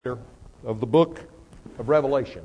Of the book of Revelation.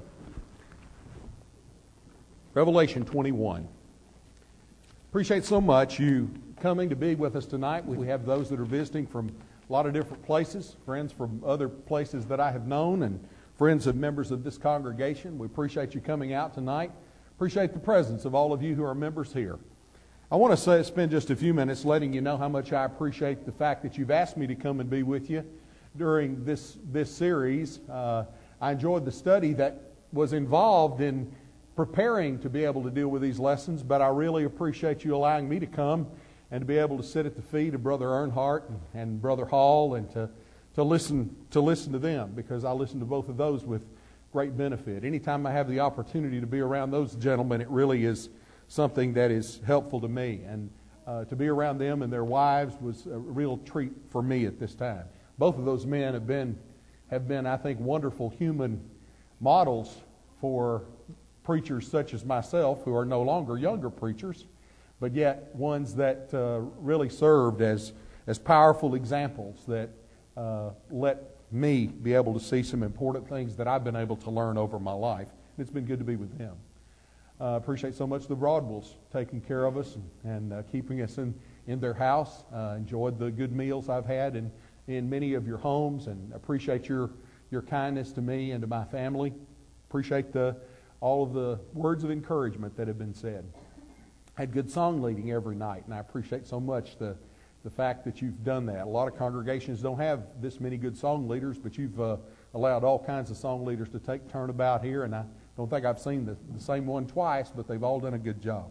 Revelation 21. Appreciate so much you coming to be with us tonight. We have those that are visiting from a lot of different places, friends from other places that I have known, and friends of members of this congregation. We appreciate you coming out tonight. Appreciate the presence of all of you who are members here. I want to spend just a few minutes letting you know how much I appreciate the fact that you've asked me to come and be with you during this series. I enjoyed the study that was involved in preparing to be able to deal with these lessons, but I really appreciate you allowing me to come and to be able to sit at the feet of Brother Earnhardt and Brother Hall and to listen to them, because I listen to both of those with great benefit. Anytime I have the opportunity to be around those gentlemen, it really is something that is helpful to me, and to be around them and their wives was a real treat for me at this time. Both of those men have been, I think, wonderful human models for preachers such as myself, who are no longer younger preachers, but yet ones that really served as powerful examples that let me be able to see some important things that I've been able to learn over my life. It's been good to be with them. Appreciate so much the Broadwells taking care of us and keeping us in their house. Enjoyed the good meals I've had in many of your homes, and appreciate your kindness to me and to my family. Appreciate all of the words of encouragement that have been said. Had good song leading every night, and I appreciate so much the fact that you've done that. A lot of congregations don't have this many good song leaders, but you've allowed all kinds of song leaders to take turnabout here, and I don't think I've seen the same one twice, but they've all done a good job.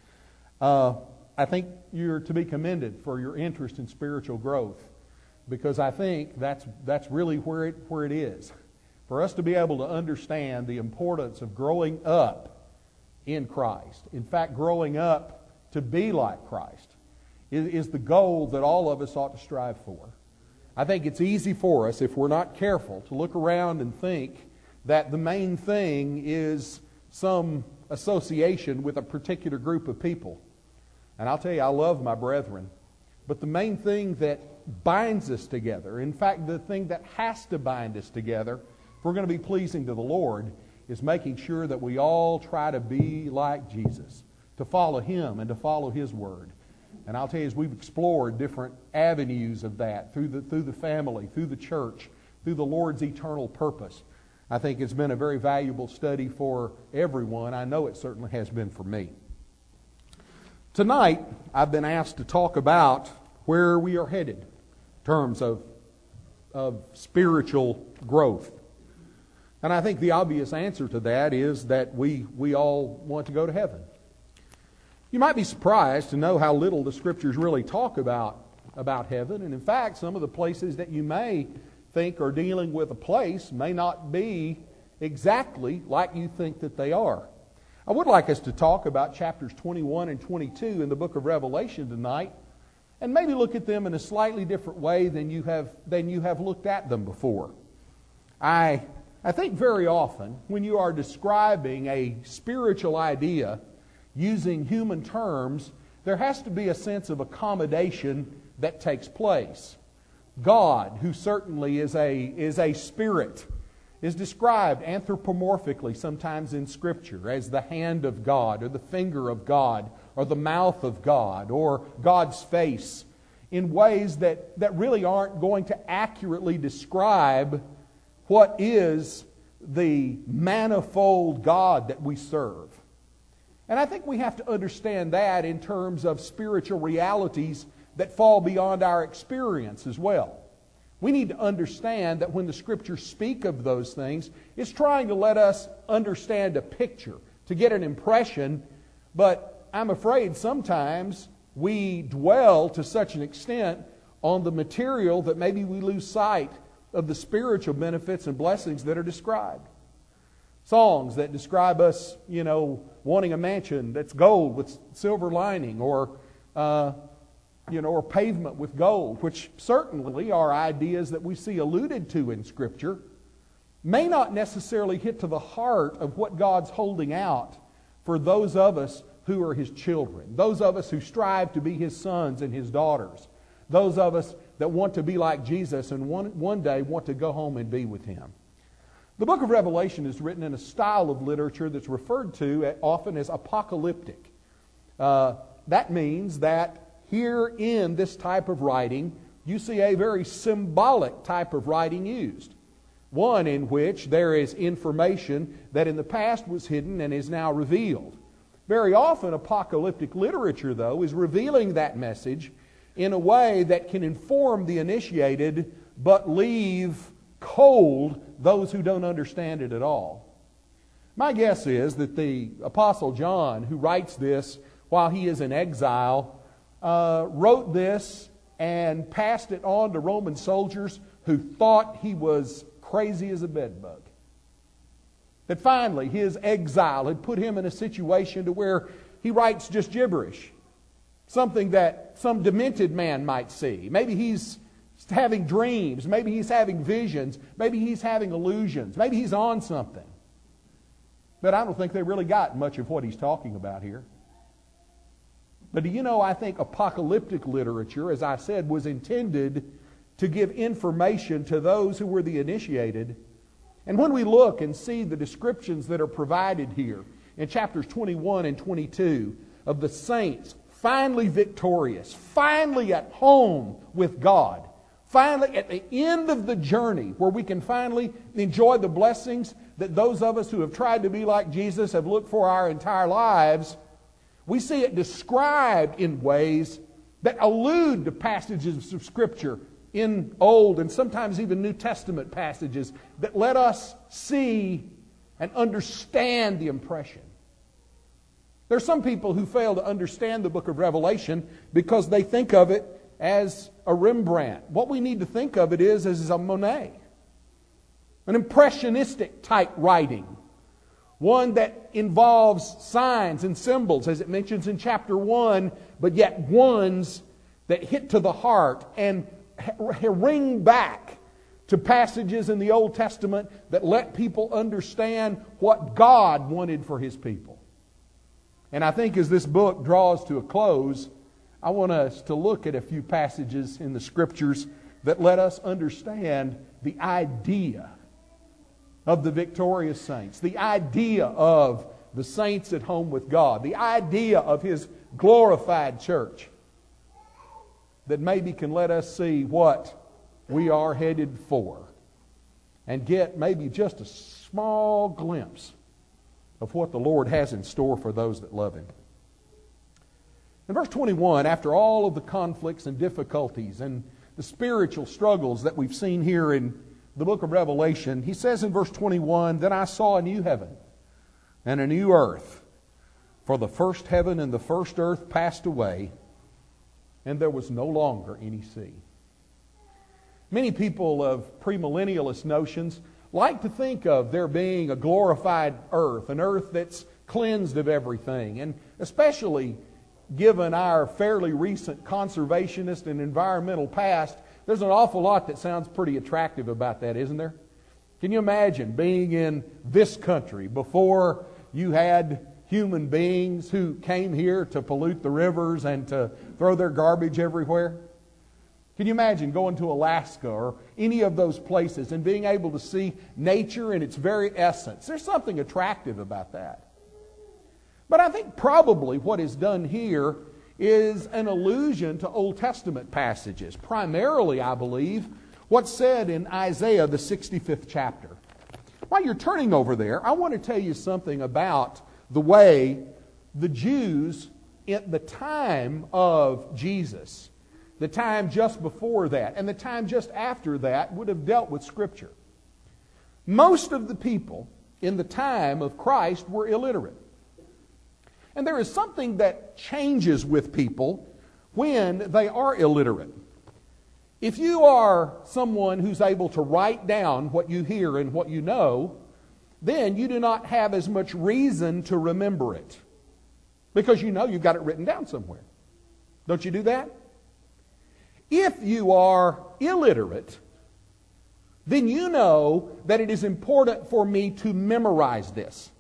I think you're to be commended for your interest in spiritual growth, because I think that's really where it is. For us to be able to understand the importance of growing up in Christ, in fact, growing up to be like Christ, is the goal that all of us ought to strive for. I think it's easy for us, if we're not careful, to look around and think that the main thing is some association with a particular group of people. And I'll tell you, I love my brethren, but the main thing that binds us together, in fact, the thing that has to bind us together, if we're going to be pleasing to the Lord, is making sure that we all try to be like Jesus, to follow Him and to follow His Word. And I'll tell you, as we've explored different avenues of that, through the family, through the church, through the Lord's eternal purpose, I think it's been a very valuable study for everyone. I know it certainly has been for me. Tonight, I've been asked to talk about where we are headed in terms of spiritual growth. And I think the obvious answer to that is that we all want to go to heaven. You might be surprised to know how little the Scriptures really talk about heaven. And in fact, some of the places that you may think are dealing with a place may not be exactly like you think that they are. I would like us to talk about chapters 21 and 22 in the book of Revelation tonight, and maybe look at them in a slightly different way than you have looked at them before. I think very often when you are describing a spiritual idea using human terms, there has to be a sense of accommodation that takes place. God, who certainly is a spirit, is described anthropomorphically sometimes in Scripture as the hand of God, or the finger of God, or the mouth of God, or God's face, in ways that really aren't going to accurately describe what is the manifold God that we serve. And I think we have to understand that in terms of spiritual realities that fall beyond our experience as well. We need to understand that when the Scriptures speak of those things, it's trying to let us understand a picture, to get an impression, but I'm afraid sometimes we dwell to such an extent on the material that maybe we lose sight of the spiritual benefits and blessings that are described. Songs that describe us, wanting a mansion that's gold with silver lining, or pavement with gold, which certainly are ideas that we see alluded to in Scripture, may not necessarily hit to the heart of what God's holding out for those of us who are His children, those of us who strive to be His sons and His daughters, those of us that want to be like Jesus and one day want to go home and be with Him. The book of Revelation is written in a style of literature that's referred to often as apocalyptic. That means that here in this type of writing, you see a very symbolic type of writing used. One in which there is information that in the past was hidden and is now revealed. Very often, apocalyptic literature, though, is revealing that message in a way that can inform the initiated but leave cold those who don't understand it at all. My guess is that the Apostle John, who writes this while he is in exile, wrote this and passed it on to Roman soldiers who thought he was crazy as a bedbug. That finally his exile had put him in a situation to where he writes just gibberish. Something that some demented man might see. Maybe he's having dreams. Maybe he's having visions. Maybe he's having illusions. Maybe he's on something. But I don't think they really got much of what he's talking about here. But do you know, I think apocalyptic literature, as I said, was intended to give information to those who were the initiated. And when we look and see the descriptions that are provided here in chapters 21 and 22 of the saints finally victorious, finally at home with God, finally at the end of the journey where we can finally enjoy the blessings that those of us who have tried to be like Jesus have looked for our entire lives, we see it described in ways that allude to passages of Scripture in Old and sometimes even New Testament passages that let us see and understand the impression. There are some people who fail to understand the book of Revelation because they think of it as a Rembrandt. What we need to think of it is as a Monet. An impressionistic type writing. One that involves signs and symbols, as it mentions in chapter 1, but yet ones that hit to the heart and ring back to passages in the Old Testament that let people understand what God wanted for His people. And I think as this book draws to a close, I want us to look at a few passages in the Scriptures that let us understand the idea of the victorious saints, the idea of the saints at home with God, the idea of His glorified church, that maybe can let us see what we are headed for and get maybe just a small glimpse of what the Lord has in store for those that love Him. In verse 21, after all of the conflicts and difficulties and the spiritual struggles that we've seen here in the book of Revelation, he says in verse 21, "Then I saw a new heaven and a new earth, for the first heaven and the first earth passed away, and there was no longer any sea." Many people of premillennialist notions like to think of there being a glorified earth, an earth that's cleansed of everything, and especially given our fairly recent conservationist and environmental past, there's an awful lot that sounds pretty attractive about that, isn't there? Can you imagine being in this country before you had human beings who came here to pollute the rivers and to throw their garbage everywhere? Can you imagine going to Alaska or any of those places and being able to see nature in its very essence? There's something attractive about that. But I think probably what is done here is an allusion to Old Testament passages. Primarily, I believe, what's said in Isaiah, the 65th chapter. While you're turning over there, I want to tell you something about the way the Jews at the time of Jesus, the time just before that, and the time just after that would have dealt with Scripture. Most of the people in the time of Christ were illiterate. And there is something that changes with people when they are illiterate. If you are someone who's able to write down what you hear and what you know, then you do not have as much reason to remember it. Because you know you've got it written down somewhere. Don't you do that? If you are illiterate, then you know that it is important for me to memorize this.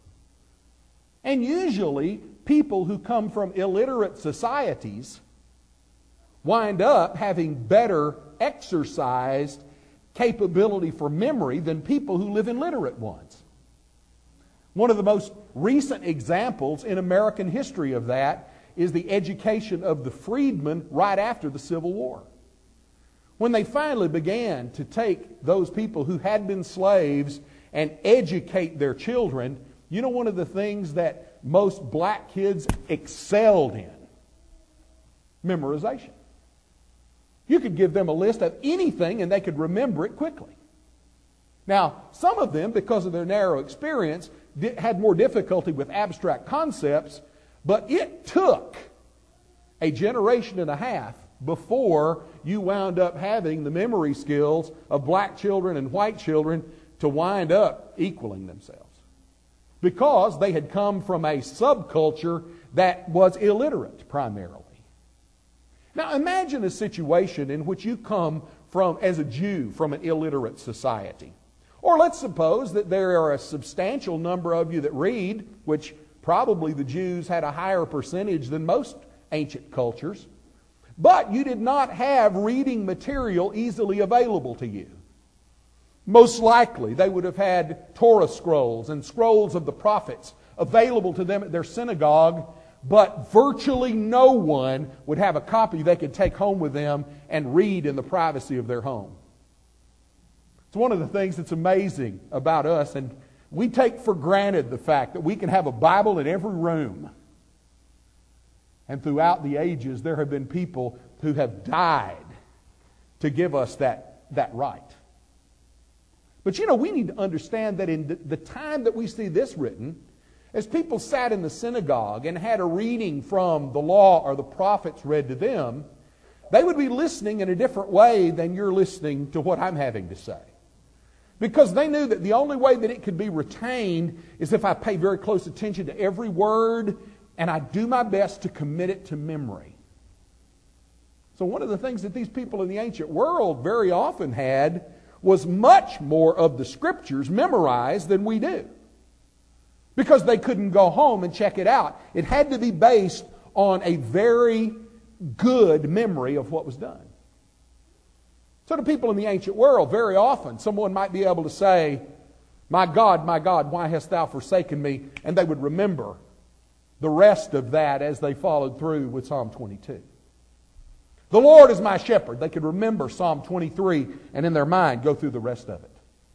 And usually, people who come from illiterate societies wind up having better exercised capability for memory than people who live in literate ones. One of the most recent examples in American history of that is the education of the freedmen right after the Civil War. When they finally began to take those people who had been slaves and educate their children, you know one of the things that most black kids excelled in? Memorization. You could give them a list of anything and they could remember it quickly. Now, some of them, because of their narrow experience, had more difficulty with abstract concepts, but it took a generation and a half before you wound up having the memory skills of black children and white children to wind up equaling themselves. Because they had come from a subculture that was illiterate primarily. Now imagine a situation in which you come from, as a Jew, from an illiterate society. Or let's suppose that there are a substantial number of you that read, which probably the Jews had a higher percentage than most ancient cultures, but you did not have reading material easily available to you. Most likely they would have had Torah scrolls and scrolls of the prophets available to them at their synagogue, but virtually no one would have a copy they could take home with them and read in the privacy of their home. It's one of the things that's amazing about us, and we take for granted the fact that we can have a Bible in every room. And throughout the ages, there have been people who have died to give us that right. But you know, we need to understand that in the time that we see this written, as people sat in the synagogue and had a reading from the law or the prophets read to them, they would be listening in a different way than you're listening to what I'm having to say. Because they knew that the only way that it could be retained is if I pay very close attention to every word and I do my best to commit it to memory. So one of the things that these people in the ancient world very often had was much more of the Scriptures memorized than we do. Because they couldn't go home and check it out. It had to be based on a very good memory of what was done. So to people in the ancient world, very often, someone might be able to say, my God, why hast thou forsaken me? And they would remember the rest of that as they followed through with Psalm 22. The Lord is my shepherd. They could remember Psalm 23 and in their mind go through the rest of it.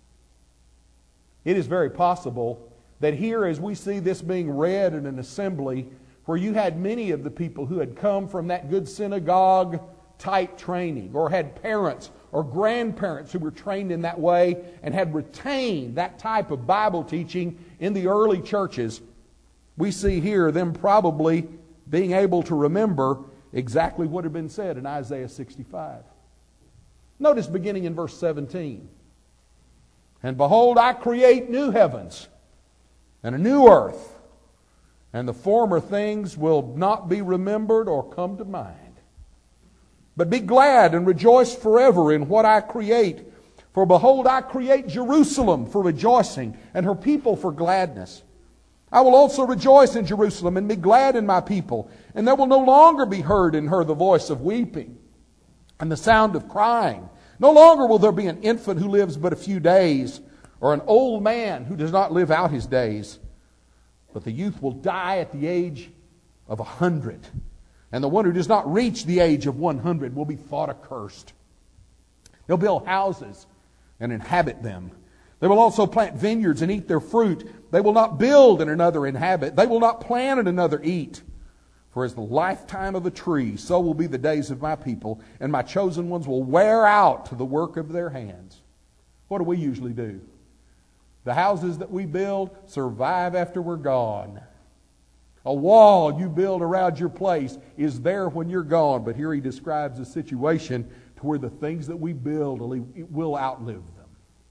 It is very possible that here, as we see this being read in an assembly where you had many of the people who had come from that good synagogue type training, or had parents or grandparents who were trained in that way and had retained that type of Bible teaching in the early churches, we see here them probably being able to remember exactly what had been said in Isaiah 65. Notice beginning in verse 17. And behold, I create new heavens and a new earth, and the former things will not be remembered or come to mind. But be glad and rejoice forever in what I create. For behold, I create Jerusalem for rejoicing, and her people for gladness. I will also rejoice in Jerusalem and be glad in my people. And there will no longer be heard in her the voice of weeping and the sound of crying. No longer will there be an infant who lives but a few days, or an old man who does not live out his days. But the youth will die at the age of 100. And the one who does not reach the age of 100 will be thought accursed. They'll build houses and inhabit them. They will also plant vineyards and eat their fruit. They will not build and another inhabit. They will not plant and another eat. For as the lifetime of a tree, so will be the days of my people, and my chosen ones will wear out to the work of their hands. What do we usually do? The houses that we build survive after we're gone. A wall you build around your place is there when you're gone. But here he describes a situation to where the things that we build will outlive them.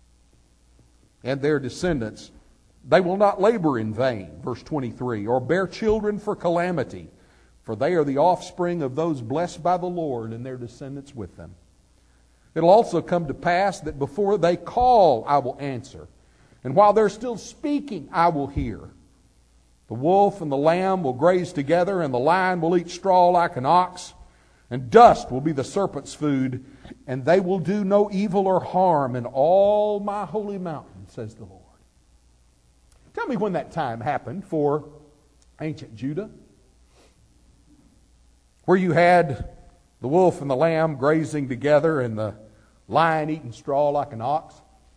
And their descendants, they will not labor in vain, verse 23, or bear children for calamity, for they are the offspring of those blessed by the Lord, and their descendants with them. It'll also come to pass that before they call, I will answer. And while they're still speaking, I will hear. The wolf and the lamb will graze together, and the lion will eat straw like an ox, and dust will be the serpent's food, and they will do no evil or harm in all my holy mountain, says the Lord. Tell me when that time happened for ancient Judah, where you had the wolf and the lamb grazing together and the lion eating straw like an ox.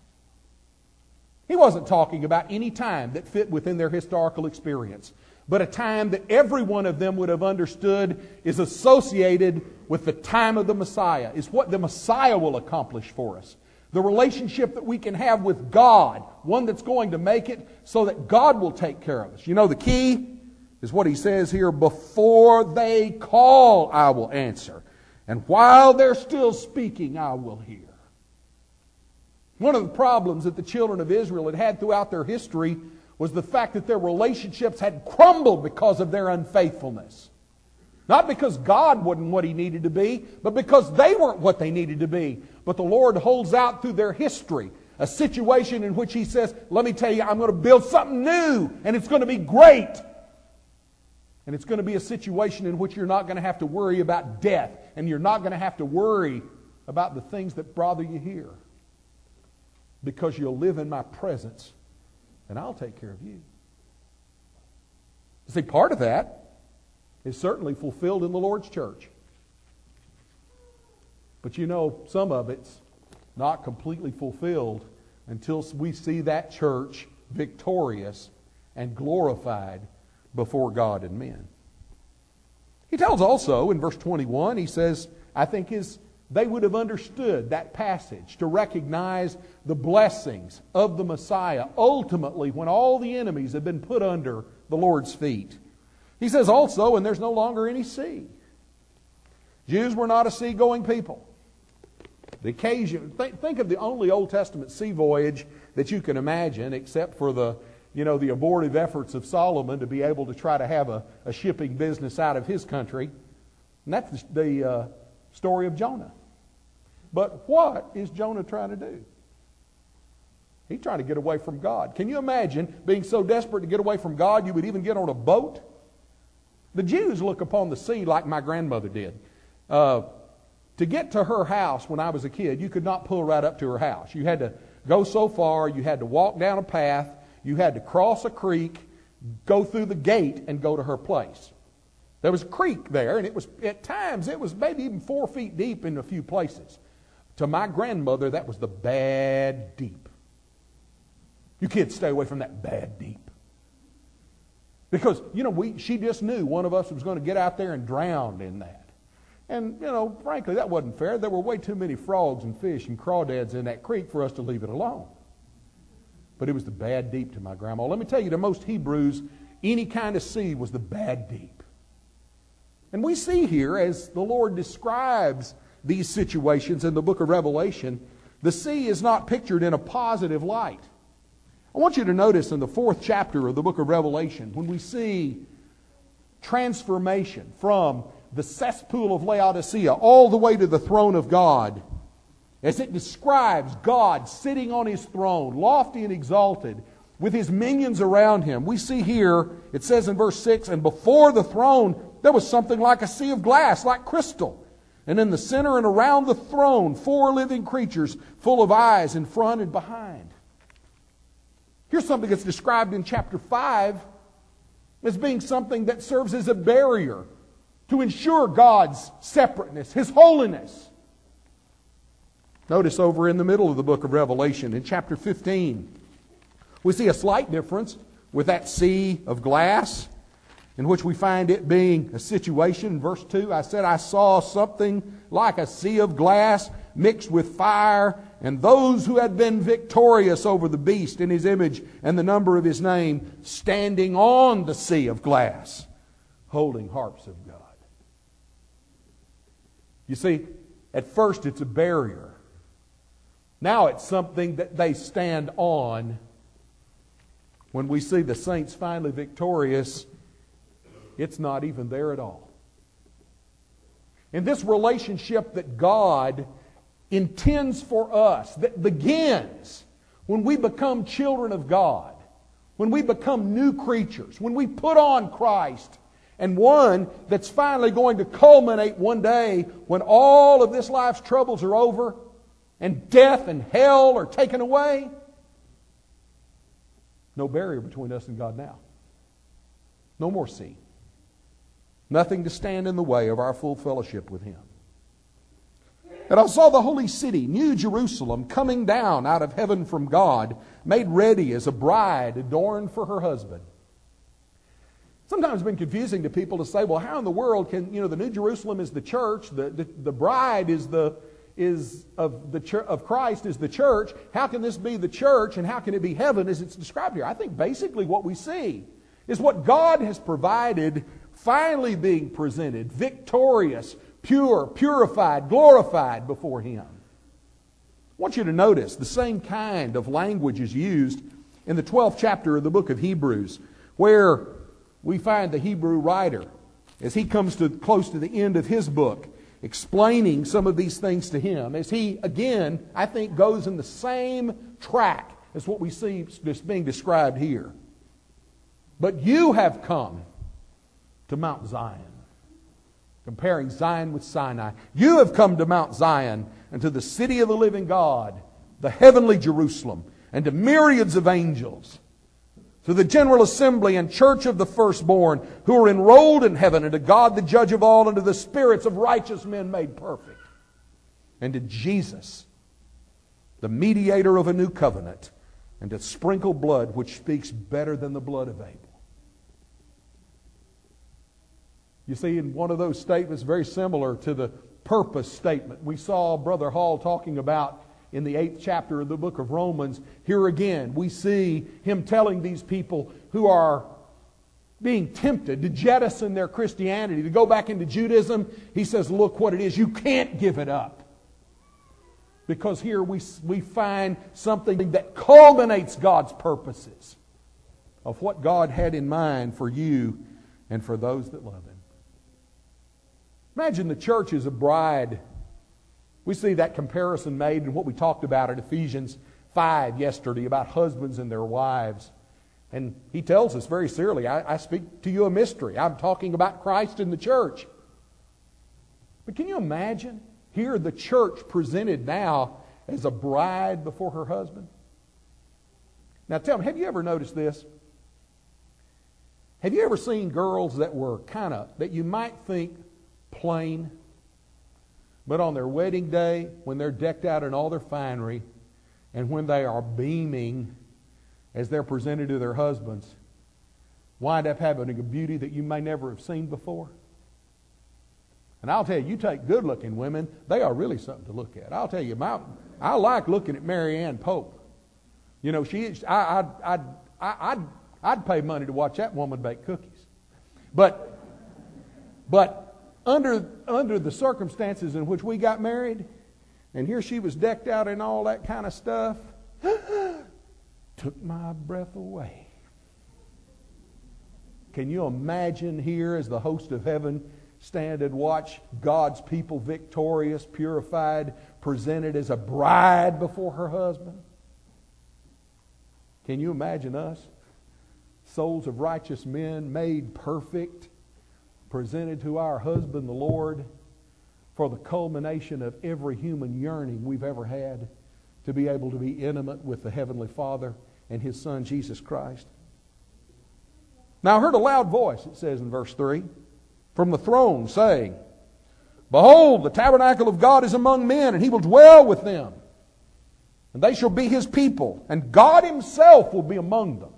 He wasn't talking about any time that fit within their historical experience, but a time that every one of them would have understood is associated with the time of the Messiah, is what the Messiah will accomplish for us. The relationship that we can have with God, one that's going to make it so that God will take care of us. You know, the key is what he says here, before they call, I will answer. And while they're still speaking, I will hear. One of the problems that the children of Israel had had throughout their history was the fact that their relationships had crumbled because of their unfaithfulness. Not because God wasn't what He needed to be, but because they weren't what they needed to be. But the Lord holds out through their history a situation in which He says, let me tell you, I'm going to build something new, and it's going to be great. And it's going to be a situation in which you're not going to have to worry about death, and you're not going to have to worry about the things that bother you here, because you'll live in my presence, and I'll take care of you. See, part of that is certainly fulfilled in the Lord's church. But you know, some of it's not completely fulfilled until we see that church victorious and glorified before God and men. He tells also in verse 21, he says, I think they would have understood that passage to recognize the blessings of the Messiah ultimately when all the enemies have been put under the Lord's feet. He says also, and there's no longer any sea. Jews were not a seagoing people. The occasion, think of the only Old Testament sea voyage that you can imagine, except for the abortive efforts of Solomon to be able to try to have a shipping business out of his country. And that's the story of Jonah. But what is Jonah trying to do? He's trying to get away from God. Can you imagine being so desperate to get away from God you would even get on a boat? The Jews look upon the sea like my grandmother did. To get to her house when I was a kid, you could not pull right up to her house. You had to go so far, you had to walk down a path, you had to cross a creek, go through the gate, and go to her place. There was a creek there, and at times it was maybe even 4 feet deep in a few places. To my grandmother, that was the bad deep. You kids stay away from that bad deep. Because, she just knew one of us was going to get out there and drown in that. And, frankly, that wasn't fair. There were way too many frogs and fish and crawdads in that creek for us to leave it alone. But it was the bad deep to my grandma. Let me tell you, to most Hebrews, any kind of sea was the bad deep. And we see here, as the Lord describes these situations in the book of Revelation, the sea is not pictured in a positive light. I want you to notice in the 4th chapter of the book of Revelation, when we see transformation from the cesspool of Laodicea all the way to the throne of God, as it describes God sitting on His throne, lofty and exalted, with His minions around Him. We see here, it says in verse 6, and before the throne there was something like a sea of glass, like crystal. And in the center and around the throne, 4 living creatures full of eyes in front and behind. Here's something that's described in chapter 5 as being something that serves as a barrier to ensure God's separateness, His holiness. Notice over in the middle of the book of Revelation, in chapter 15, we see a slight difference with that sea of glass, in which we find it being a situation. In verse 2, I said, I saw something like a sea of glass mixed with fire, and those who had been victorious over the beast in his image and the number of his name, standing on the sea of glass, holding harps of God. You see, at first it's a barrier. Now it's something that they stand on. When we see the saints finally victorious, it's not even there at all. And this relationship that God intends for us, that begins when we become children of God, when we become new creatures, when we put on Christ, and one that's finally going to culminate one day when all of this life's troubles are over and death and hell are taken away. No barrier between us and God now. No more sea. Nothing to stand in the way of our full fellowship with Him. And I saw the holy city, New Jerusalem, coming down out of heaven from God, made ready as a bride adorned for her husband. Sometimes it's been confusing to people to say, well, how in the world can, the New Jerusalem is the church, the bride of Christ is the church. How can this be the church and how can it be heaven as it's described here? I think basically what we see is what God has provided finally being presented, victorious, pure, purified, glorified before Him. I want you to notice the same kind of language is used in the 12th chapter of the book of Hebrews, where we find the Hebrew writer, as he comes close to the end of his book, explaining some of these things to him, as he, again, I think goes in the same track as what we see being described here. But you have come to Mount Zion. Comparing Zion with Sinai. You have come to Mount Zion and to the city of the living God, the heavenly Jerusalem, and to myriads of angels, to the general assembly and church of the firstborn who are enrolled in heaven, and to God the judge of all, and to the spirits of righteous men made perfect, and to Jesus, the mediator of a new covenant, and to sprinkle blood which speaks better than the blood of Abel. You see, in one of those statements very similar to the purpose statement we saw Brother Hall talking about in the 8th chapter of the book of Romans, here again we see him telling these people who are being tempted to jettison their Christianity, to go back into Judaism. He says, look what it is. You can't give it up. Because here we find something that culminates God's purposes of what God had in mind for you and for those that love Him. Imagine the church as a bride. We see that comparison made in what we talked about in Ephesians 5 yesterday about husbands and their wives. And he tells us very clearly, I speak to you a mystery. I'm talking about Christ and the church. But can you imagine here the church presented now as a bride before her husband? Now tell me, have you ever noticed this? Have you ever seen girls that were that you might think plain, but on their wedding day, when they're decked out in all their finery, and when they are beaming as they're presented to their husbands, wind up having a beauty that you may never have seen before? And I'll tell you, you take good-looking women, they are really something to look at. I'll tell you, I like looking at Mary Ann Pope. I'd pay money to watch that woman bake cookies. But under the circumstances in which we got married, and here she was decked out in all that kind of stuff, took my breath away. Can you imagine here as the host of heaven stand and watch God's people victorious, purified, presented as a bride before her husband? Can you imagine us, souls of righteous men made perfect, presented to our husband, the Lord, for the culmination of every human yearning we've ever had to be able to be intimate with the Heavenly Father and His Son, Jesus Christ? Now I heard a loud voice, it says in verse 3, from the throne saying, behold, the tabernacle of God is among men, and He will dwell with them. And they shall be His people, and God Himself will be among them.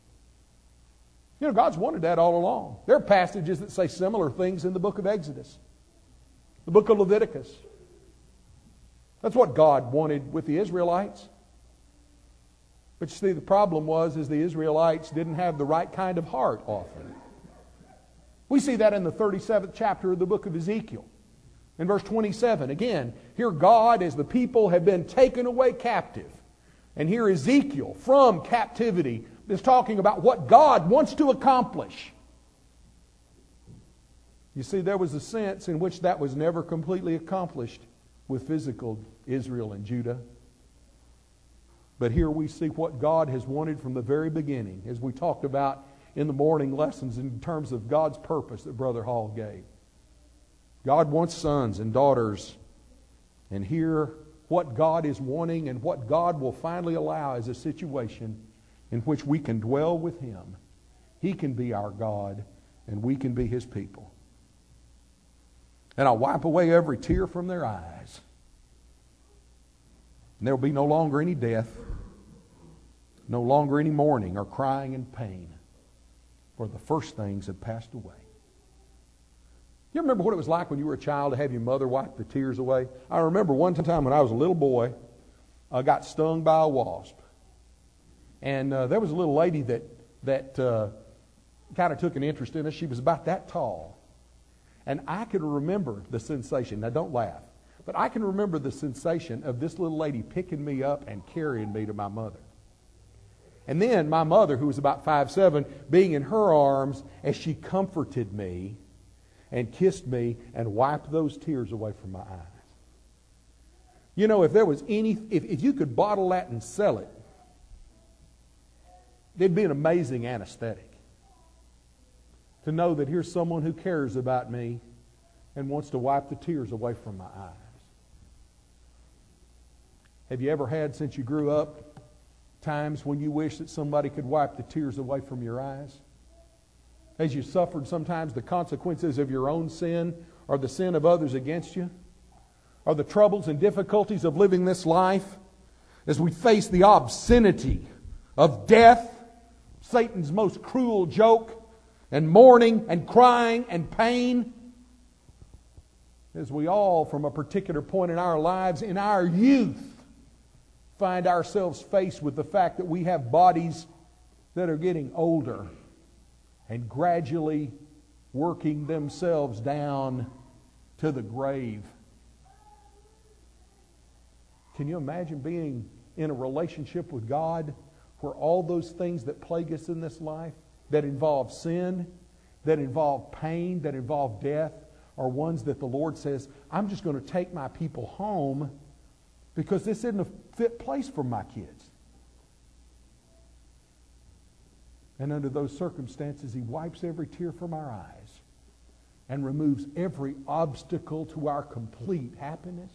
God's wanted that all along. There are passages that say similar things in the book of Exodus, the book of Leviticus. That's what God wanted with the Israelites. But you see, the problem is the Israelites didn't have the right kind of heart often. We see that in the 37th chapter of the book of Ezekiel. In verse 27, again, here God, as the people have been taken away captive. And here Ezekiel, from captivity, is talking about what God wants to accomplish. You see, there was a sense in which that was never completely accomplished with physical Israel and Judah. But here we see what God has wanted from the very beginning, as we talked about in the morning lessons in terms of God's purpose that Brother Hall gave. God wants sons and daughters, and here what God is wanting and what God will finally allow is a situation in which we can dwell with Him. He can be our God, and we can be His people. And I'll wipe away every tear from their eyes. And there will be no longer any death, no longer any mourning or crying and pain, for the first things have passed away. You remember what it was like when you were a child to have your mother wipe the tears away? I remember one time when I was a little boy, I got stung by a wasp. And there was a little lady that kind of took an interest in us. She was about that tall. And I can remember the sensation. Now, don't laugh. But I can remember the sensation of this little lady picking me up and carrying me to my mother. And then my mother, who was about 5'7", being in her arms as she comforted me and kissed me and wiped those tears away from my eyes. You know, if there was if you could bottle that and sell it, it'd be an amazing anesthetic. To know that here's someone who cares about me and wants to wipe the tears away from my eyes. Have you ever had, since you grew up, times when you wish that somebody could wipe the tears away from your eyes? As you suffered sometimes the consequences of your own sin or the sin of others against you? Or the troubles and difficulties of living this life? As we face the obscenity of death, Satan's most cruel joke, and mourning and crying and pain? As we all, from a particular point in our lives, in our youth, find ourselves faced with the fact that we have bodies that are getting older and gradually working themselves down to the grave. Can you imagine being in a relationship with God where all those things that plague us in this life, that involve sin, that involve pain, that involve death, are ones that the Lord says, I'm just going to take my people home because this isn't a fit place for my kids. And under those circumstances, He wipes every tear from our eyes and removes every obstacle to our complete happiness.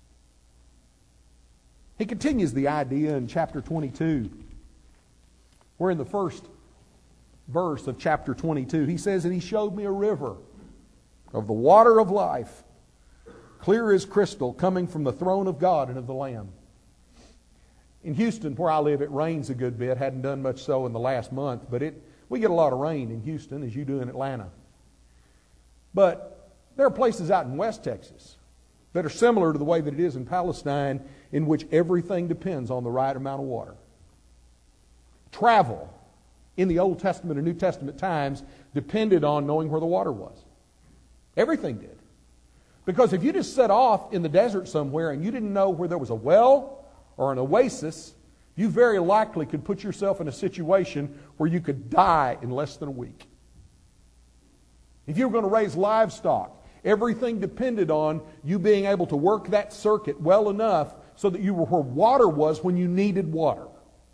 He continues the idea in chapter 22. We're in the first verse of chapter 22. He says, and He showed me a river of the water of life, clear as crystal, coming from the throne of God and of the Lamb. In Houston, where I live, it rains a good bit. Hadn't done much so in the last month, but we get a lot of rain in Houston, as you do in Atlanta. But there are places out in West Texas that are similar to the way that it is in Palestine, in which everything depends on the right amount of water. Travel in the Old Testament and New Testament times depended on knowing where the water was. Everything did. Because if you just set off in the desert somewhere and you didn't know where there was a well or an oasis, you very likely could put yourself in a situation where you could die in less than a week. If you were going to raise livestock, everything depended on you being able to work that circuit well enough so that you were where water was when you needed water.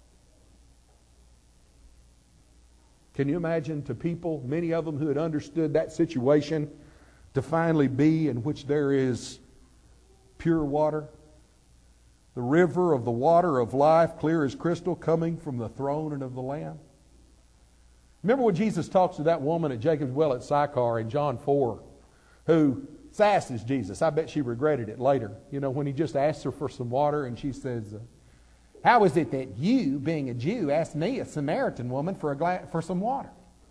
Can you imagine to people, many of them who had understood that situation, to finally be in which there is pure water? The river of the water of life, clear as crystal, coming from the throne and of the Lamb. Remember when Jesus talks to that woman at Jacob's well at Sychar in John 4, who sasses Jesus. I bet she regretted it later. You know, when He just asked her for some water and she says, how is it that you, being a Jew, asked me, a Samaritan woman, for some water?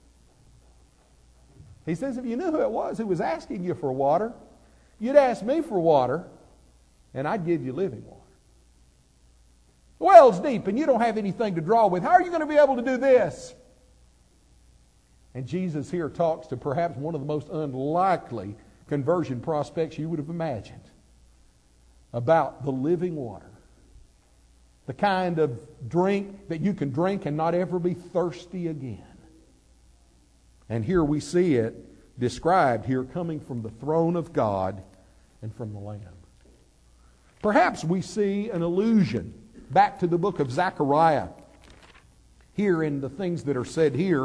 He says, if you knew who it was who was asking you for water, you'd ask me for water, and I'd give you living water. The well's deep, and you don't have anything to draw with. How are you going to be able to do this? And Jesus here talks to perhaps one of the most unlikely conversion prospects you would have imagined about the living water. The kind of drink that you can drink and not ever be thirsty again. And here we see it described here coming from the throne of God and from the Lamb. Perhaps we see an allusion back to the book of Zechariah here in the things that are said here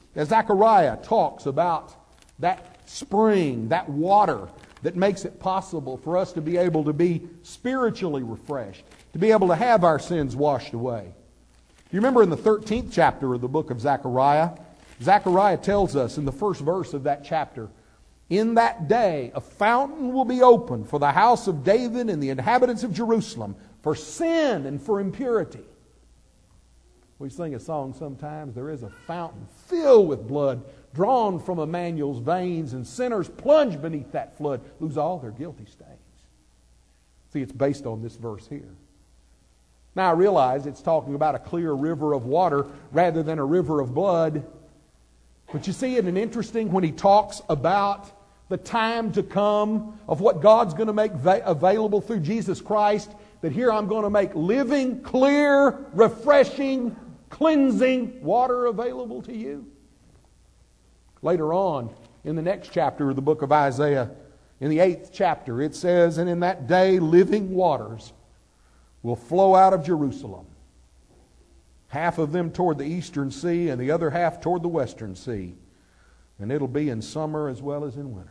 As Zechariah talks about that spring, that water that makes it possible for us to be able to be spiritually refreshed, to be able to have our sins washed away. You remember in the 13th chapter of the book of Zechariah, Zechariah tells us in the first verse of that chapter, "In that day a fountain will be opened for the house of David and the inhabitants of Jerusalem for sin and for impurity." We sing a song sometimes, "There is a fountain filled with blood drawn from Emmanuel's veins, and sinners plunge beneath that flood, lose all their guilty stains." See, it's based on this verse here. Now I realize it's talking about a clear river of water rather than a river of blood. But you see, isn't it interesting when he talks about the time to come of what God's going to make available through Jesus Christ, that here I'm going to make living, clear, refreshing, cleansing water available to you? Later on, in the next chapter of the book of Isaiah, in the 8th chapter, it says, "And in that day living waters will flow out of Jerusalem, half of them toward the eastern sea and the other half toward the western sea. And it'll be in summer as well as in winter."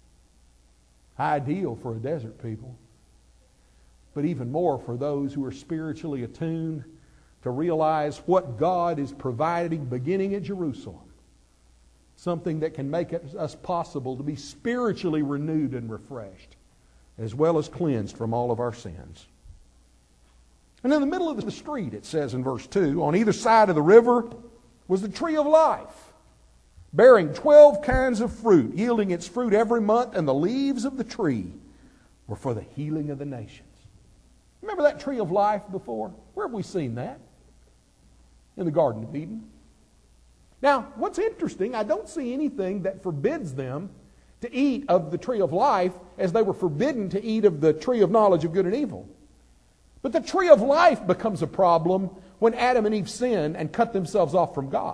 Ideal for a desert people, but even more for those who are spiritually attuned to realize what God is providing beginning at Jerusalem. Something that can make it us possible to be spiritually renewed and refreshed, as well as cleansed from all of our sins. And in the middle of the street, it says in verse 2, on either side of the river was the tree of life, bearing 12 kinds of fruit, yielding its fruit every month, and the leaves of the tree were for the healing of the nations. Remember that tree of life before? Where have we seen that? In the Garden of Eden. Now, what's interesting, I don't see anything that forbids them to eat of the tree of life as they were forbidden to eat of the tree of knowledge of good and evil. But the tree of life becomes a problem when Adam and Eve sin and cut themselves off from God.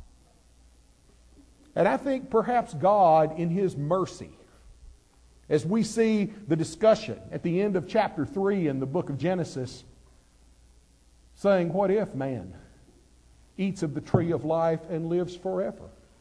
And I think perhaps God, in His mercy, as we see the discussion at the end of chapter 3 in the book of Genesis, saying, what if man eats of the tree of life and lives forever?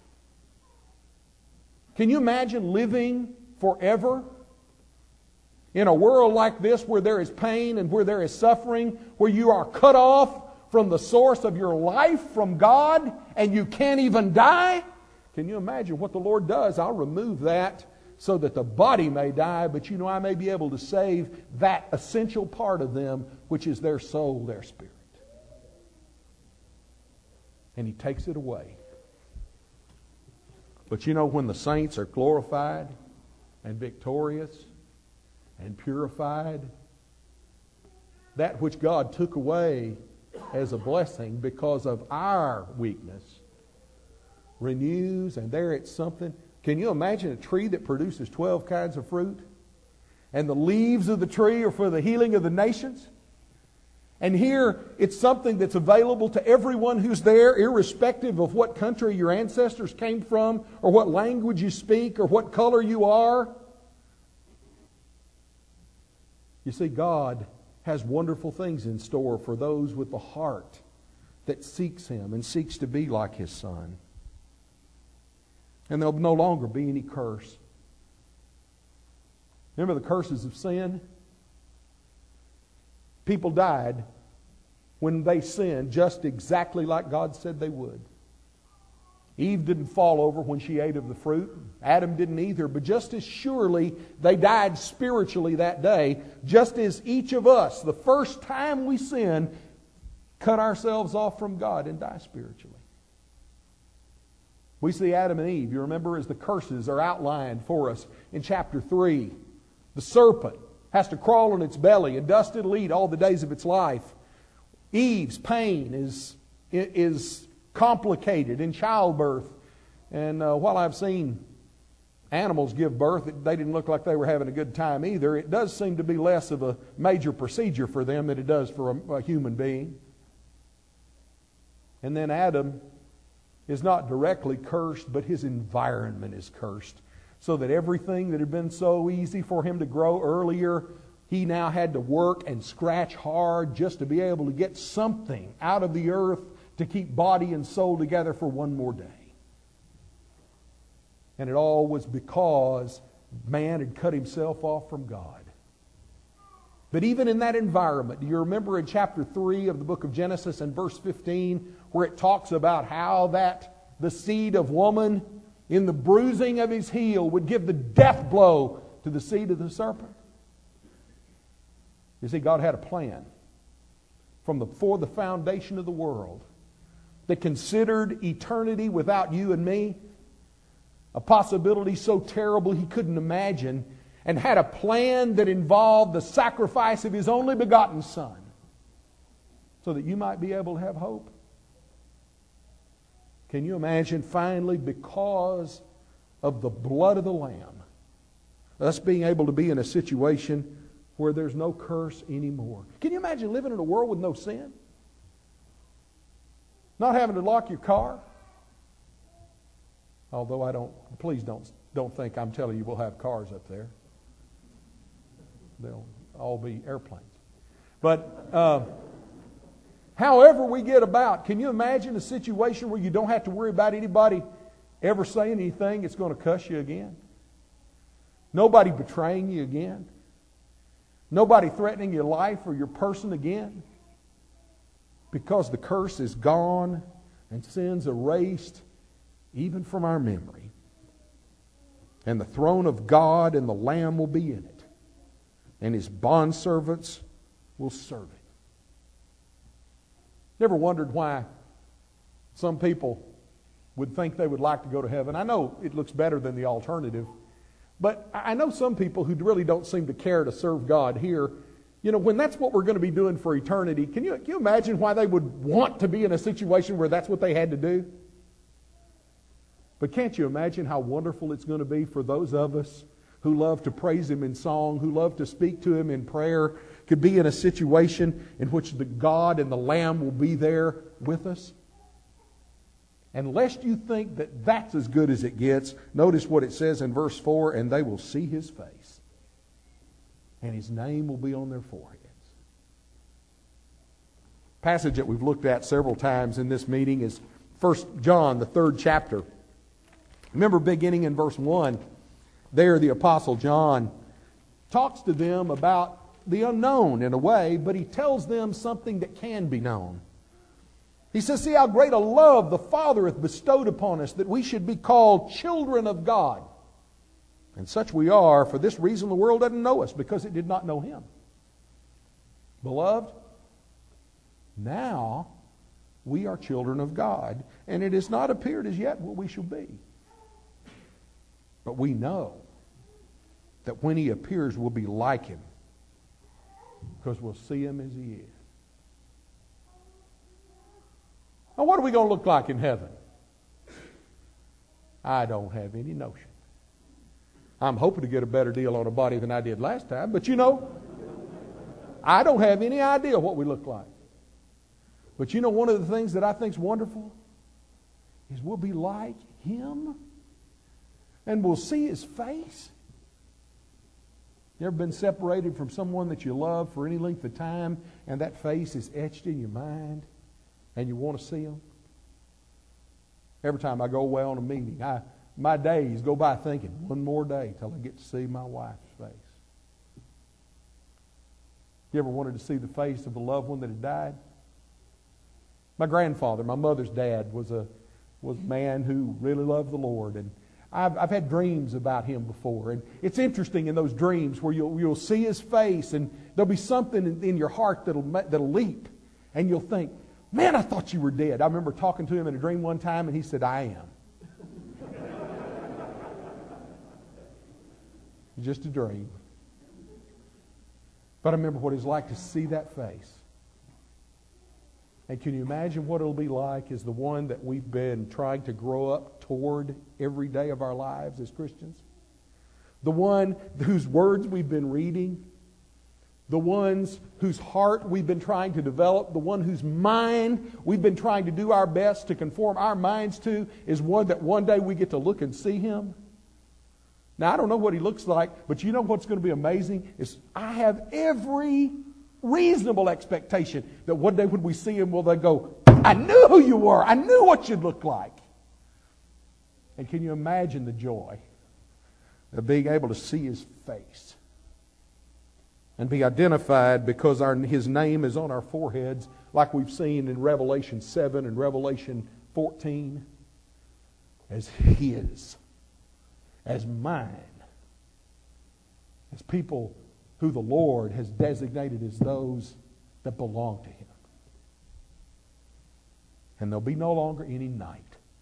Can you imagine living forever in a world like this where there is pain and where there is suffering, where you are cut off from the source of your life, from God, and you can't even die? Can you imagine what the Lord does? I'll remove that so that the body may die, but I may be able to save that essential part of them, which is their soul, their spirit. And He takes it away. But when the saints are glorified and victorious and purified, that which God took away as a blessing because of our weakness renews, and there it's something. Can you imagine a tree that produces 12 kinds of fruit? And the leaves of the tree are for the healing of the nations? And here, it's something that's available to everyone who's there, irrespective of what country your ancestors came from, or what language you speak, or what color you are. You see, God has wonderful things in store for those with the heart that seeks Him and seeks to be like His Son. And there'll no longer be any curse. Remember the curses of sin? People died when they sinned just exactly like God said they would. Eve didn't fall over when she ate of the fruit. Adam didn't either. But just as surely they died spiritually that day, just as each of us, the first time we sin, cut ourselves off from God and die spiritually. We see Adam and Eve, you remember, as the curses are outlined for us in chapter 3. The serpent has to crawl on its belly, and dust it'll eat all the days of its life. Eve's pain is complicated in childbirth. And while I've seen animals give birth, they didn't look like they were having a good time either. It does seem to be less of a major procedure for them than it does for a human being. And then Adam is not directly cursed, but his environment is cursed. So that everything that had been so easy for him to grow earlier, he now had to work and scratch hard just to be able to get something out of the earth to keep body and soul together for one more day. And it all was because man had cut himself off from God. But even in that environment, do you remember in chapter 3 of the book of Genesis and verse 15, where it talks about how that the seed of woman in the bruising of his heel would give the death blow to the seed of the serpent? You see, God had a plan before the foundation of the world that considered eternity without you and me, a possibility so terrible he couldn't imagine, and had a plan that involved the sacrifice of His only begotten Son so that you might be able to have hope. Can you imagine finally, because of the blood of the Lamb, us being able to be in a situation where there's no curse anymore? Can you imagine living in a world with no sin? Not having to lock your car? Although please don't think I'm telling you we'll have cars up there. They'll all be airplanes. But however we get about, can you imagine a situation where you don't have to worry about anybody ever saying anything that's going to cuss you again? Nobody betraying you again? Nobody threatening your life or your person again? Because the curse is gone and sin's erased even from our memory. And the throne of God and the Lamb will be in it. And His bondservants will serve it. Never wondered why some people would think they would like to go to heaven? I know it looks better than the alternative, but I know some people who really don't seem to care to serve God here. You know, when that's what we're going to be doing for eternity, can you imagine why they would want to be in a situation where that's what they had to do? But can't you imagine how wonderful it's going to be for those of us who love to praise Him in song, who love to speak to Him in prayer, could be in a situation in which the God and the Lamb will be there with us? And lest you think that that's as good as it gets, notice what it says in verse 4, and they will see His face, and His name will be on their foreheads. Passage that we've looked at several times in this meeting is 1 John, the 3rd chapter. Remember, beginning in verse 1, there the Apostle John talks to them about the unknown in a way, but he tells them something that can be known. He says, see how great a love the Father hath bestowed upon us, that we should be called children of God. And such we are. For this reason the world doesn't know us, because it did not know Him. Beloved, now we are children of God, and it has not appeared as yet what we shall be. But we know that when He appears, we'll be like Him, because we'll see Him as He is. Now, what are we going to look like in heaven? I don't have any notion. I'm hoping to get a better deal on a body than I did last time, but you know, I don't have any idea what we look like. But you know, one of the things that I think is wonderful is we'll be like Him, and we'll see His face. You ever been separated from someone that you love for any length of time, and that face is etched in your mind, and you want to see Him? Every time I go away on a meeting, my days go by thinking, one more day till I get to see my wife's face. You ever wanted to see the face of a loved one that had died? My grandfather, my mother's dad, was a man who really loved the Lord, and I've had dreams about him before, and it's interesting in those dreams where you'll see his face, and there'll be something in your heart that'll leap, and you'll think, man, I thought you were dead. I remember talking to him in a dream one time, and he said, I am. Just a dream. But I remember what it's like to see that face. And can you imagine what it'll be like as the one that we've been trying to grow up toward every day of our lives as Christians? The one whose words we've been reading, the ones whose heart we've been trying to develop, the one whose mind we've been trying to do our best to conform our minds to, is one that one day we get to look and see Him. Now, I don't know what He looks like, but you know what's going to be amazing is I have every reasonable expectation that one day when we see Him, will they go, I knew who you were. I knew what you'd look like. And can you imagine the joy of being able to see His face and be identified because His name is on our foreheads, like we've seen in Revelation 7 and Revelation 14, as His, as mine, as people who the Lord has designated as those that belong to Him. And there'll be no longer any night.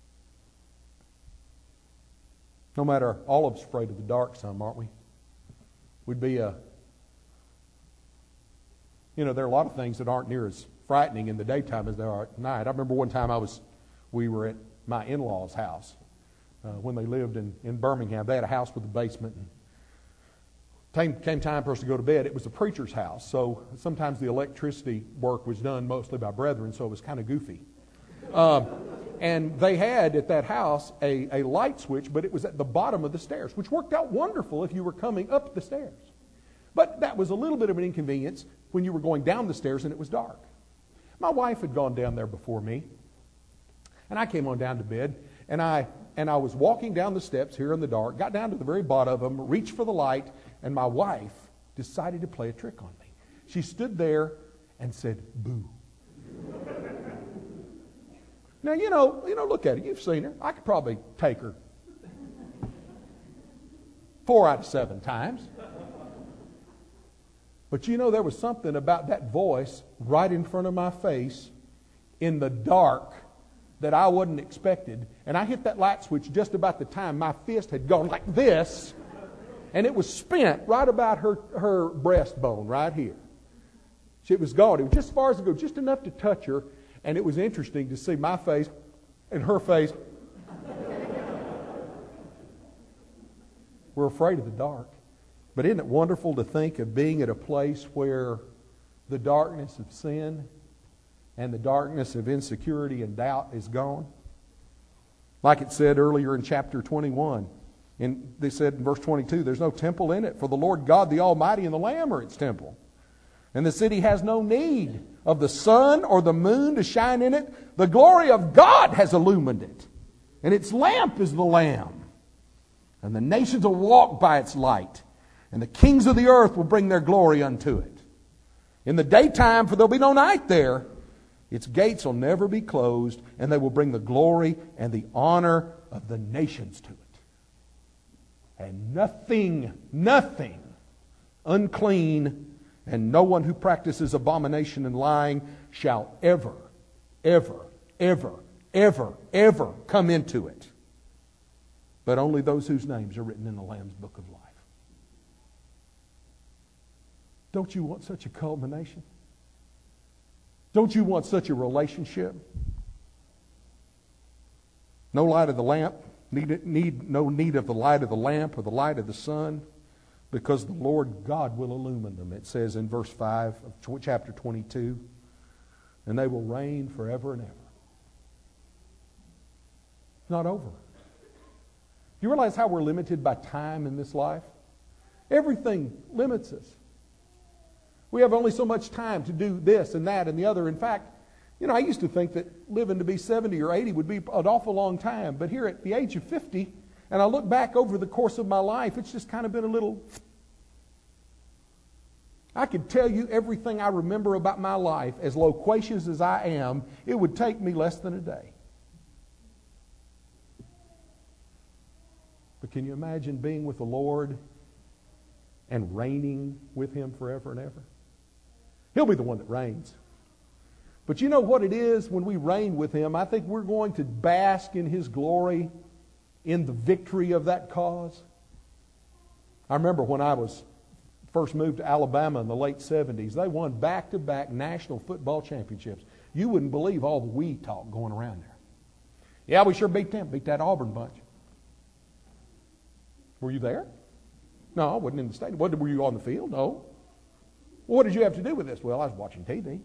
No matter, all of us afraid of the dark some, aren't we? We'd be there are a lot of things that aren't near as frightening in the daytime as they are at night. I remember one time we were at my in-laws' house when they lived in Birmingham. They had a house with a basement. And came time for us to go to bed. It was a preacher's house, so sometimes the electricity work was done mostly by brethren, so it was kind of goofy. And they had at that house a light switch, but it was at the bottom of the stairs, which worked out wonderful if you were coming up the stairs. But that was a little bit of an inconvenience when you were going down the stairs and it was dark. My wife had gone down there before me, and I came on down to bed, and I was walking down the steps here in the dark, got down to the very bottom of them, reached for the light, and my wife decided to play a trick on me. She stood there and said, "Boo." Now, look at her. You've seen her. I could probably take her 4 out of 7 times. But there was something about that voice right in front of my face in the dark that I wasn't expected. And I hit that light switch just about the time my fist had gone like this, and it was spent right about her breastbone right here. It was gone. It was just as far as it go, just enough to touch her. And it was interesting to see my face and her face. We're afraid of the dark. But isn't it wonderful to think of being at a place where the darkness of sin and the darkness of insecurity and doubt is gone? Like it said earlier in chapter 21. And they said in verse 22, there's no temple in it, for the Lord God the Almighty and the Lamb are its temple. And the city has no need of the sun or the moon to shine in it. The glory of God has illumined it, and its lamp is the Lamb. And the nations will walk by its light, and the kings of the earth will bring their glory unto it. In the daytime, for there'll be no night there, its gates will never be closed, and they will bring the glory and the honor of the nations to it. And nothing unclean, and no one who practices abomination and lying shall ever come into it. But only those whose names are written in the Lamb's book of life. Don't you want such a culmination? Don't you want such a relationship? No light of the lamp, no need of the light of the lamp or the light of the sun, because the Lord God will illumine them. It says in verse 5 of chapter 22, and they will reign forever and ever. It's not over. Do you realize how we're limited by time in this life? Everything limits us. We have only so much time to do this and that and the other. In fact, I used to think that living to be 70 or 80 would be an awful long time. But here at the age of 50, and I look back over the course of my life, it's just kind of been a little... I could tell you everything I remember about my life, as loquacious as I am, it would take me less than a day. But can you imagine being with the Lord and reigning with Him forever and ever? He'll be the one that reigns. But you know what it is when we reign with Him? I think we're going to bask in His glory, in the victory of that cause. I remember when I was first moved to Alabama in the late 70s, they won back-to-back national football championships. You wouldn't believe all the we talk going around there. Yeah, we sure beat them. Beat that Auburn bunch. Were you there? No, I wasn't in the stadium. Were you on the field? No. Well, what did you have to do with this? Well, I was watching TV.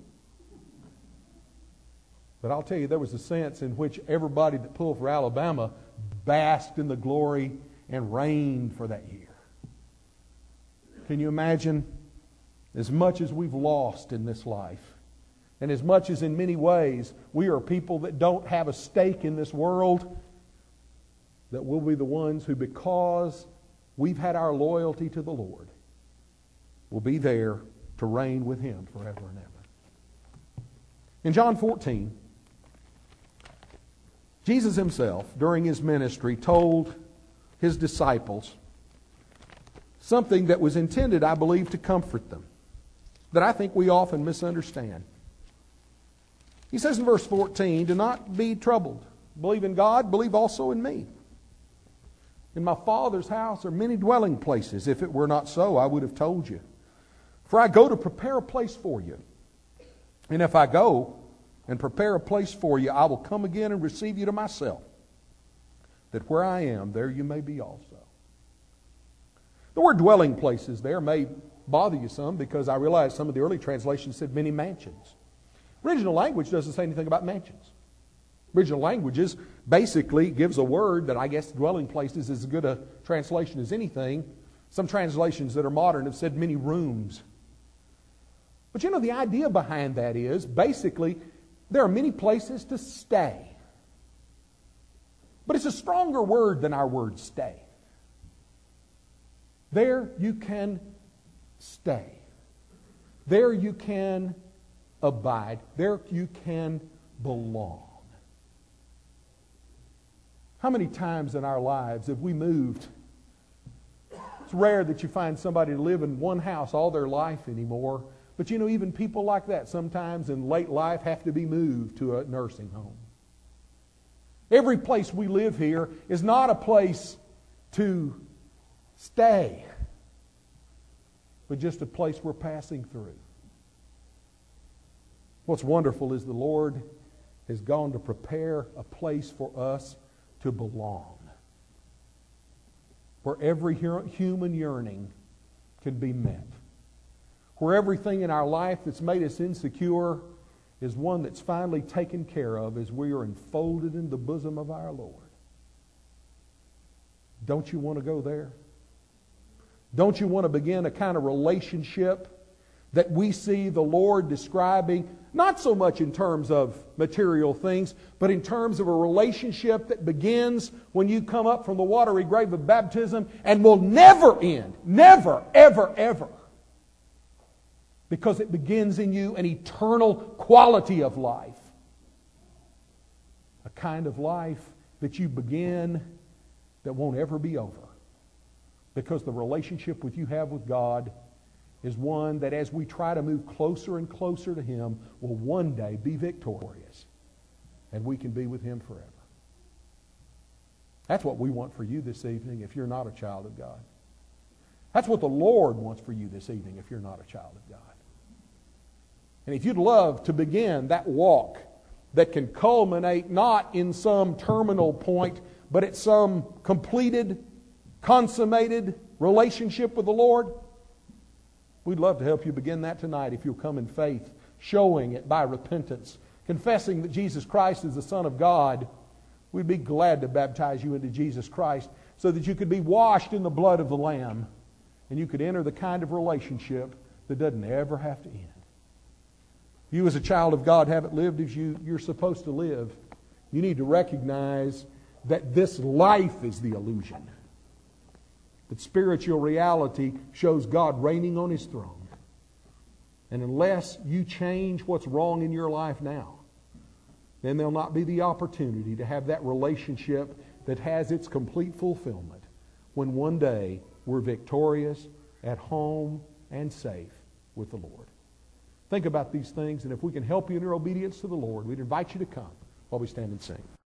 But I'll tell you, there was a sense in which everybody that pulled for Alabama basked in the glory and reigned for that year. Can you imagine? As much as we've lost in this life, and as much as in many ways we are people that don't have a stake in this world, that we'll be the ones who, because we've had our loyalty to the Lord, will be there to reign with Him forever and ever. In John 14, Jesus Himself, during His ministry, told His disciples something that was intended, I believe, to comfort them, that I think we often misunderstand. He says in verse 14, "Do not be troubled. Believe in God, believe also in me. In my Father's house are many dwelling places. If it were not so, I would have told you. For I go to prepare a place for you. And if I go and prepare a place for you, I will come again and receive you to myself, that where I am, there you may be also." The word dwelling places there may bother you some, because I realize some of the early translations said many mansions. Original language doesn't say anything about mansions. Original languages basically gives a word that I guess dwelling places is as good a translation as anything. Some translations that are modern have said many rooms. But you know, the idea behind that is basically there are many places to stay. But it's a stronger word than our word stay. There you can stay. There you can abide. There you can belong. How many times in our lives have we moved? It's rare that you find somebody to live in one house all their life anymore. But you know, even people like that sometimes in late life have to be moved to a nursing home. Every place we live here is not a place to stay, but just a place we're passing through. What's wonderful is the Lord has gone to prepare a place for us to belong, where every human yearning can be met, where everything in our life that's made us insecure is one that's finally taken care of as we are enfolded in the bosom of our Lord. Don't you want to go there? Don't you want to begin a kind of relationship that we see the Lord describing, not so much in terms of material things, but in terms of a relationship that begins when you come up from the watery grave of baptism and will never end, never, ever, ever, because it begins in you an eternal quality of life, a kind of life that you begin that won't ever be over, because the relationship you have with God is one that, as we try to move closer and closer to Him, will one day be victorious, and we can be with Him forever. That's what we want for you this evening if you're not a child of God. That's what the Lord wants for you this evening if you're not a child of God. And if you'd love to begin that walk that can culminate not in some terminal point, but at some completed, consummated relationship with the Lord, we'd love to help you begin that tonight if you'll come in faith, showing it by repentance, confessing that Jesus Christ is the Son of God. We'd be glad to baptize you into Jesus Christ so that you could be washed in the blood of the Lamb and you could enter the kind of relationship that doesn't ever have to end. You as a child of God haven't lived as you're supposed to live. You need to recognize that this life is the illusion. That spiritual reality shows God reigning on His throne. And unless you change what's wrong in your life now, then there'll not be the opportunity to have that relationship that has its complete fulfillment when one day we're victorious, at home, and safe with the Lord. Think about these things, and if we can help you in your obedience to the Lord, we'd invite you to come while we stand and sing.